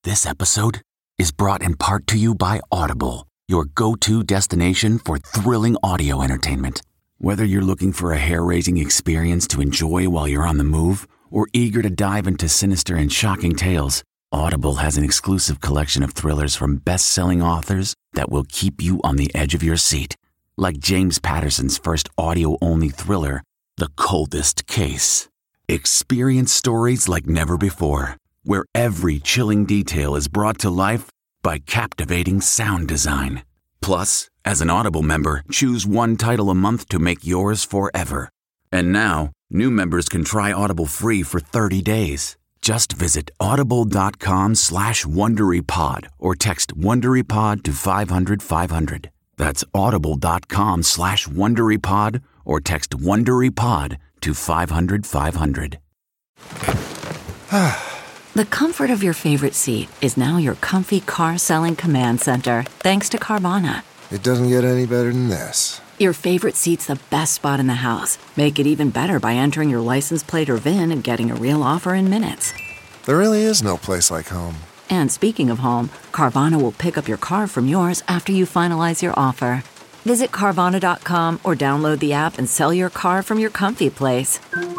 This episode is brought in part to you by Audible, your go-to destination for thrilling audio entertainment. Whether you're looking for a hair-raising experience to enjoy while you're on the move or eager to dive into sinister and shocking tales, Audible has an exclusive collection of thrillers from best-selling authors that will keep you on the edge of your seat. Like James Patterson's first audio-only thriller, The Coldest Case. Experience stories like never before, where every chilling detail is brought to life by captivating sound design. Plus, as an Audible member, choose one title a month to make yours forever. And now, new members can try Audible free for 30 days. Just visit audible.com/WonderyPod or text WonderyPod to 500-500. That's audible.com/WonderyPod or text WonderyPod to 500-500. The comfort of your favorite seat is now your comfy car selling command center, thanks to Carvana. It doesn't get any better than this. Your favorite seat's the best spot in the house. Make it even better by entering your license plate or VIN and getting a real offer in minutes. There really is no place like home. And speaking of home, Carvana will pick up your car from yours after you finalize your offer. Visit Carvana.com or download the app and sell your car from your comfy place.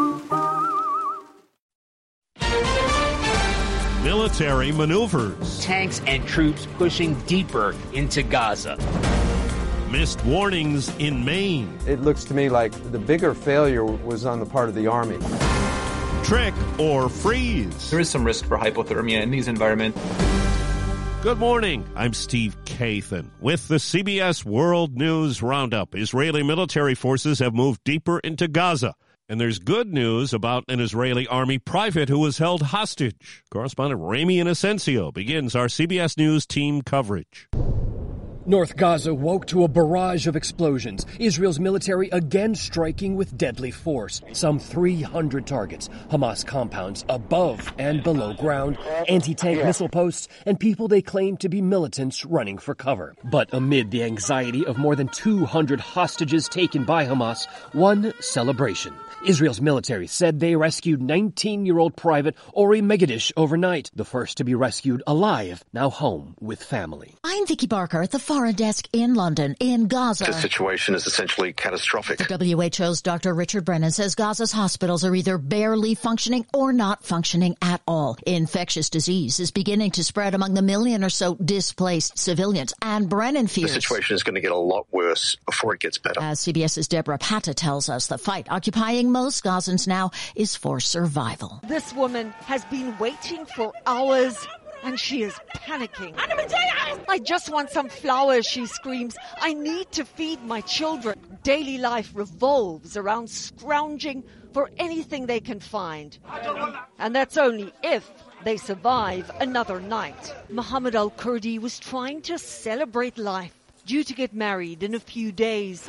Military maneuvers. Tanks and troops pushing deeper into Gaza. Missed warnings in Maine. It looks to me like the bigger failure was on the part of the Army. Trick or freeze. There is some risk for hypothermia in these environments. Good morning. I'm Steve Kathan with the CBS World News Roundup. Israeli military forces have moved deeper into Gaza. And there's good news about an Israeli army private who was held hostage. Correspondent Ramy Inocencio begins our CBS News team coverage. North Gaza woke to a barrage of explosions. Israel's military again striking with deadly force. Some 300 targets, Hamas compounds above and below ground, anti-tank missile posts, and people they claim to be militants running for cover. But amid the anxiety of more than 200 hostages taken by Hamas, one celebration. Israel's military said they rescued 19-year-old Private Ori Megiddish overnight, the first to be rescued alive, now home with family. I'm Vicky Barker at the Foreign Desk in London, in Gaza. The situation is essentially catastrophic. The WHO's Dr. Richard Brennan says Gaza's hospitals are either barely functioning or not functioning at all. Infectious disease is beginning to spread among the million or so displaced civilians, and Brennan fears the situation is going to get a lot worse before it gets better. As CBS's Deborah Patta tells us, the fight occupying most Gazans now is for survival. This woman has been waiting for hours and she is panicking. I just want some flowers, she screams. I need to feed my children. Daily life revolves around scrounging for anything they can find. And that's only if they survive another night. Mohammed Al-Kurdi was trying to celebrate life. Due to get married in a few days.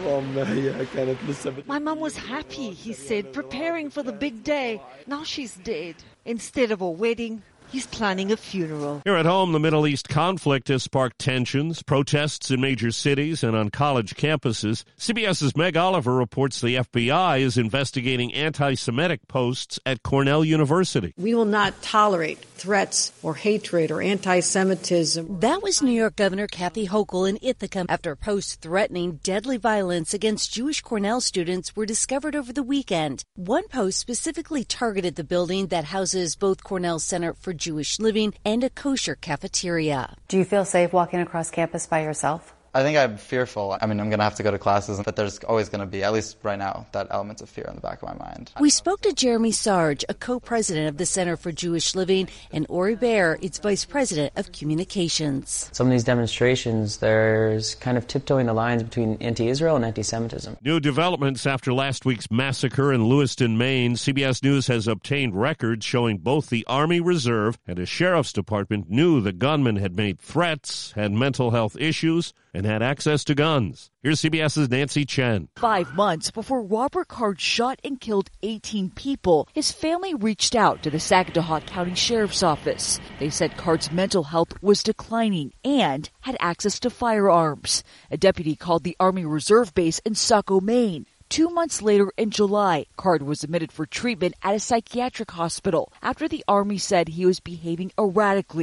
My mum was happy, he said, preparing for the big day. Now she's dead. Instead of a wedding, he's planning a funeral. Here at home, the Middle East conflict has sparked tensions, protests in major cities and on college campuses. CBS's Meg Oliver reports the FBI is investigating anti-Semitic posts at Cornell University. We will not tolerate threats or hatred or anti-Semitism. That was New York Governor Kathy Hochul in Ithaca after posts threatening deadly violence against Jewish Cornell students were discovered over the weekend. One post specifically targeted the building that houses both Cornell's Center for Jewish Living and a kosher cafeteria. Do you feel safe walking across campus by yourself? I think I'm fearful. I mean, I'm going to have to go to classes, but there's always going to be, at least right now, that element of fear in the back of my mind. We spoke to Jeremy Sarge, a co-president of the Center for Jewish Living, and Ori Bear, its vice president of communications. Some of these demonstrations, there's kind of tiptoeing the lines between anti-Israel and anti-Semitism. New developments after last week's massacre in Lewiston, Maine. CBS News has obtained records showing both the Army Reserve and a sheriff's department knew the gunman had made threats, had mental health issues, and had access to guns. Here's CBS's Nancy Chen. 5 months before Robert Card shot and killed 18 people, his family reached out to the Saginaw County Sheriff's Office. They said Card's mental health was declining and had access to firearms. A deputy called the Army Reserve Base in Saco, Maine. 2 months later, in July, Card was admitted for treatment at a psychiatric hospital after the Army said he was behaving erratically,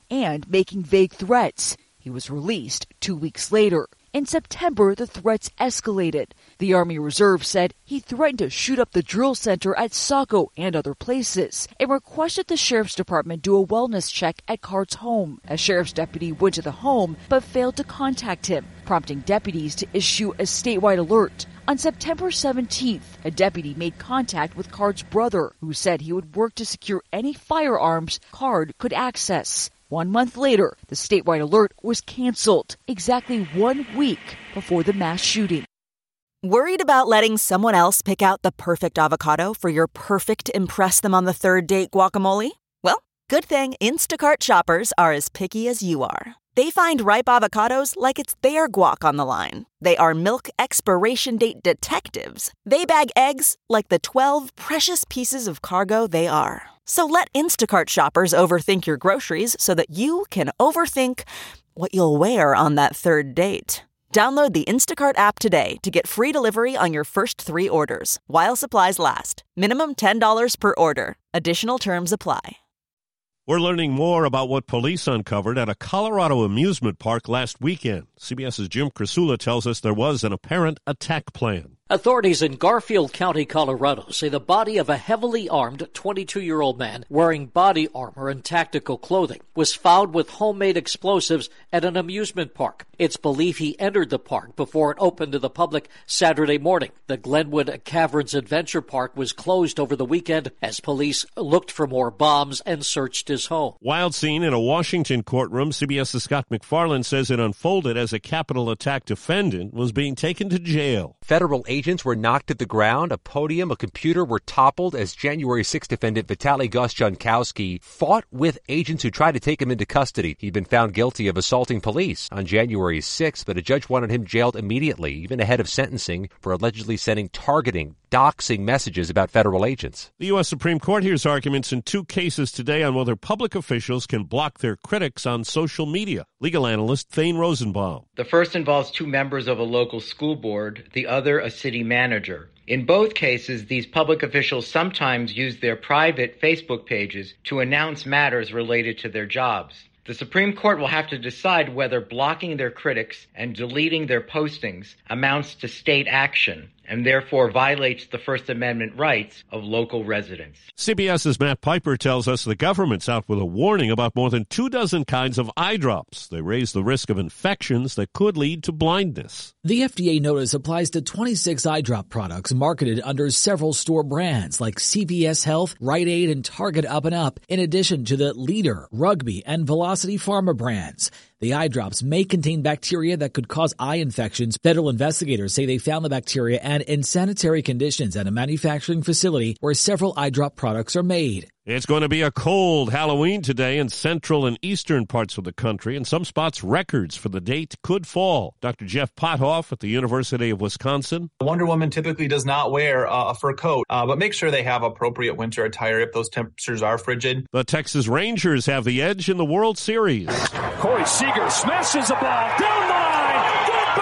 and making vague threats. He was released 2 weeks later. In September, the threats escalated. The Army Reserve said he threatened to shoot up the drill center at Saco and other places and requested the Sheriff's Department do a wellness check at Card's home. A sheriff's deputy went to the home but failed to contact him, prompting deputies to issue a statewide alert. On September 17th, a deputy made contact with Card's brother, who said he would work to secure any firearms Card could access. 1 month later, the statewide alert was canceled, exactly 1 week before the mass shooting. Worried about letting someone else pick out the perfect avocado for your perfect impress them on the third date guacamole? Well, good thing Instacart shoppers are as picky as you are. They find ripe avocados like it's their guac on the line. They are milk expiration date detectives. They bag eggs like the 12 precious pieces of cargo they are. So let Instacart shoppers overthink your groceries so that you can overthink what you'll wear on that third date. Download the Instacart app today to get free delivery on your first 3 orders, while supplies last. Minimum $10 per order. Additional terms apply. We're learning more about what police uncovered at a Colorado amusement park last weekend. CBS's Jim Krasula tells us there was an apparent attack plan. Authorities in Garfield County, Colorado, say the body of a heavily armed 22-year-old man wearing body armor and tactical clothing was found with homemade explosives at an amusement park. It's believed he entered the park before it opened to the public Saturday morning. The Glenwood Caverns Adventure Park was closed over the weekend as police looked for more bombs and searched his home. Wild scene in a Washington courtroom. CBS's Scott McFarland says it unfolded as a capital attack defendant was being taken to jail. Federal agents were knocked to the ground, a podium, a computer were toppled as January 6 defendant Vitaly Gostyankowski fought with agents who tried to take him into custody. He'd been found guilty of assaulting police on January 6, but a judge wanted him jailed immediately, even ahead of sentencing, for allegedly sending targeting, doxing messages about federal agents. The U.S. Supreme Court hears arguments in 2 cases today on whether public officials can block their critics on social media. Legal analyst Thane Rosenbaum. The first involves 2 members of a local school board, the other a city manager. In both cases, these public officials sometimes use their private Facebook pages to announce matters related to their jobs. The Supreme Court will have to decide whether blocking their critics and deleting their postings amounts to state action and therefore violates the First Amendment rights of local residents. CBS's Matt Piper tells us the government's out with a warning about more than 24 kinds of eye drops. They raise the risk of infections that could lead to blindness. The FDA notice applies to 26 eye drop products marketed under several store brands like CVS Health, Rite Aid, and Target Up and Up, in addition to the Leader, Rugby, and Velocity Pharma brands. The eye drops may contain bacteria that could cause eye infections. Federal investigators say they found the bacteria and in sanitary conditions at a manufacturing facility where several eye drop products are made. It's going to be a cold Halloween today in central and eastern parts of the country. In some spots, records for the date could fall. Dr. Jeff Pothoff at the University of Wisconsin. Wonder Woman typically does not wear a fur coat, but make sure they have appropriate winter attire if those temperatures are frigid. The Texas Rangers have the edge in the World Series. Corey Seager smashes the ball down the line.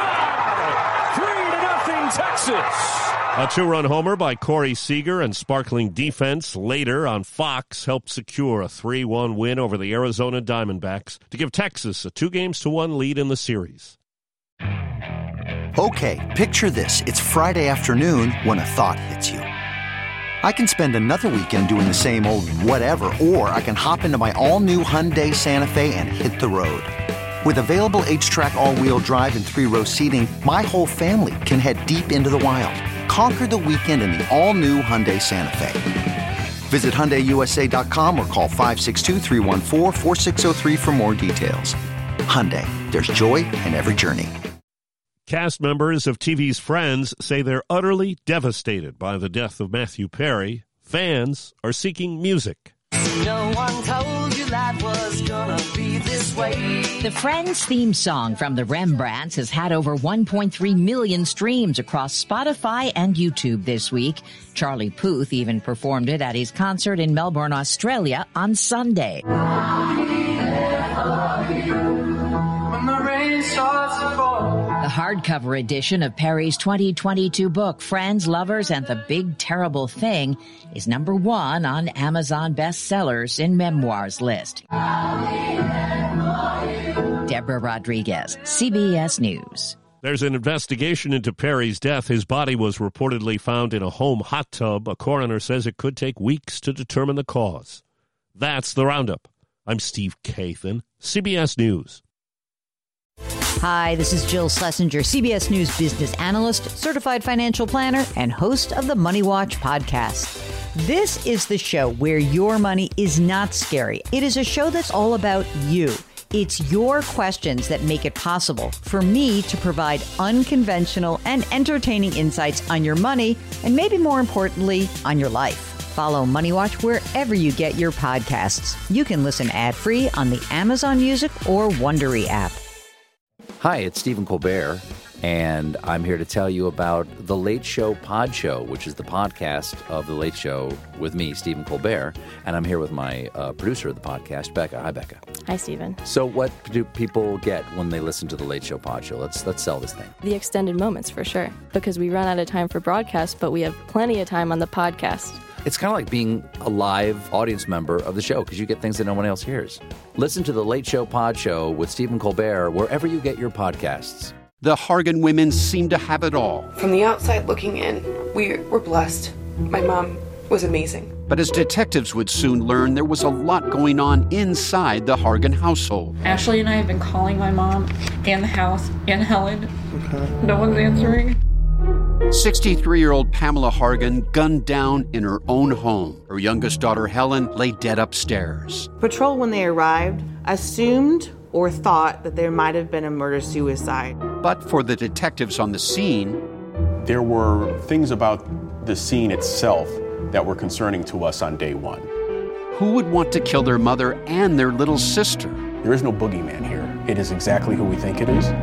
Goodbye! 3-0 Texas. A 2-run homer by Corey Seager and sparkling defense later on Fox helped secure a 3-1 win over the Arizona Diamondbacks to give Texas a 2-1 lead in the series. Okay, picture this. It's Friday afternoon when a thought hits you. I can spend another weekend doing the same old whatever, or I can hop into my all-new Hyundai Santa Fe and hit the road. With available H-Track all-wheel drive and 3-row seating, my whole family can head deep into the wild. Conquer the weekend in the all-new Hyundai Santa Fe. Visit HyundaiUSA.com or call 562-314-4603 for more details. Hyundai, there's joy in every journey. Cast members of TV's Friends say they're utterly devastated by the death of Matthew Perry. Fans are seeking music. No one told you life was gonna be this way. The Friends theme song from the Rembrandts has had over 1.3 million streams across Spotify and YouTube this week. Charlie Puth even performed it at his concert in Melbourne, Australia on Sunday. The hardcover edition of Perry's 2022 book, Friends, Lovers, and the Big Terrible Thing, is #1 on Amazon bestsellers in memoirs list. Deborah Rodriguez, CBS News. There's an investigation into Perry's death. His body was reportedly found in a home hot tub. A coroner says it could take weeks to determine the cause. That's the Roundup. I'm Steve Kathan, CBS News. Hi, this is Jill Schlesinger, CBS News business analyst, certified financial planner, and host of the Money Watch podcast. This is the show where your money is not scary. It is a show that's all about you. It's your questions that make it possible for me to provide unconventional and entertaining insights on your money, and maybe more importantly, on your life. Follow Money Watch wherever you get your podcasts. You can listen ad-free on the Amazon Music or Wondery app. Hi, it's Stephen Colbert, and I'm here to tell you about The Late Show Pod Show, which is the podcast of The Late Show with me, Stephen Colbert, and I'm here with my producer of the podcast, Becca. Hi, Becca. Hi, Stephen. So what do people get when they listen to The Late Show Pod Show? Let's sell this thing. The extended moments, for sure, because we run out of time for broadcast, but we have plenty of time on the podcast. It's kind of like being a live audience member of the show because you get things that no one else hears. Listen to The Late Show Pod Show with Stephen Colbert wherever you get your podcasts. The Hargan women seem to have it all. From the outside looking in, we were blessed. My mom was amazing. But as detectives would soon learn, there was a lot going on inside the Hargan household. Ashley and I have been calling my mom and the house and Helen. No one's answering. 63-year-old Pamela Hargan gunned down in her own home. Her youngest daughter, Helen, lay dead upstairs. Patrol, when they arrived, assumed or thought that there might have been a murder-suicide. But for the detectives on the scene, there were things about the scene itself that were concerning to us on day one. Who would want to kill their mother and their little sister? There is no boogeyman here. It is exactly who we think it is.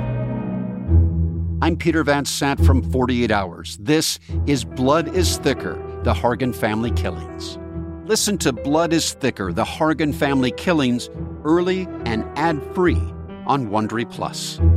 I'm Peter Van Sant from 48 Hours. This is Blood is Thicker, the Hargan Family Killings. Listen to Blood is Thicker, the Hargan Family Killings, early and ad-free on Wondery Plus.